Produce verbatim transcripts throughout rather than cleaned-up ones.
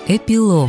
Эпилог.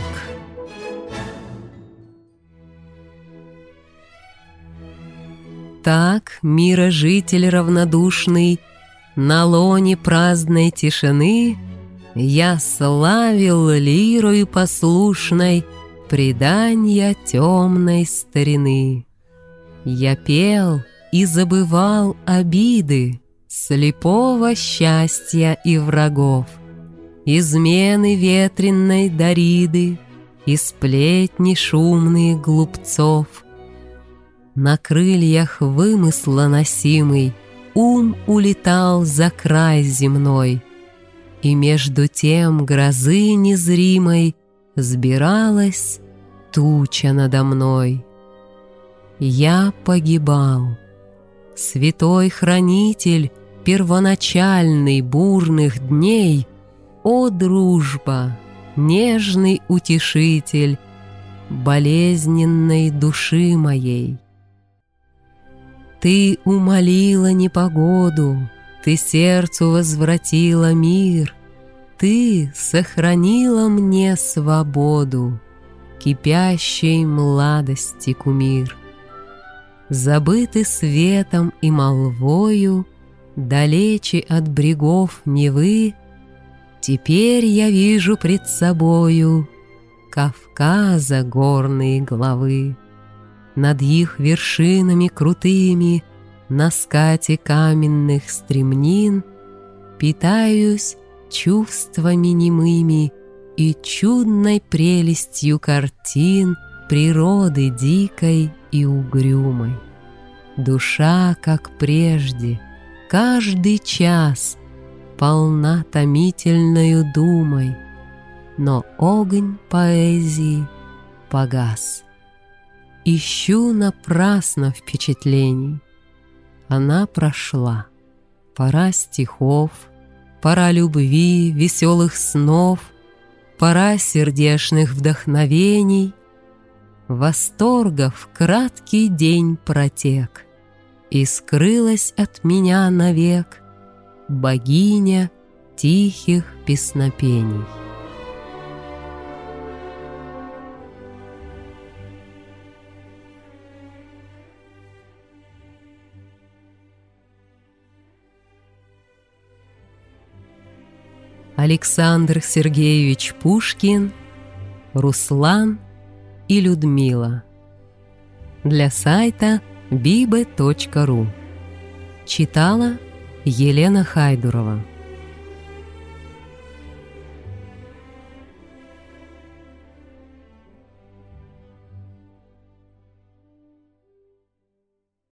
Так мирожитель равнодушный, на лоне праздной тишины я славил лирою послушной преданья темной старины. Я пел и забывал обиды слепого счастья и врагов, измены ветренной Дариды и сплетни шумные глупцов. На крыльях вымысла носимый ум улетал за край земной, и между тем грозы незримой сбиралась туча надо мной. Я погибал. Святой хранитель первоначальный бурных дней, о, дружба, нежный утешитель болезненной души моей! Ты умолила непогоду, ты сердцу возвратила мир, ты сохранила мне свободу, кипящей младости кумир. Забыты светом и молвою, далече от брегов Невы, теперь я вижу пред собою Кавказа горные главы. Над их вершинами крутыми, на скате каменных стремнин, питаюсь чувствами немыми и чудной прелестью картин природы дикой и угрюмой. Душа, как прежде, каждый час полна томительною думой, но огонь поэзии погас. Ищу напрасно впечатлений. Она прошла. Пора стихов, пора любви, веселых снов, пора сердечных вдохновений. Восторгов краткий день протек, и скрылась от меня навек богиня тихих песнопений. Александр Сергеевич Пушкин, Руслан и Людмила. Для сайта биби точка ру. Читала Елена Хайдурова.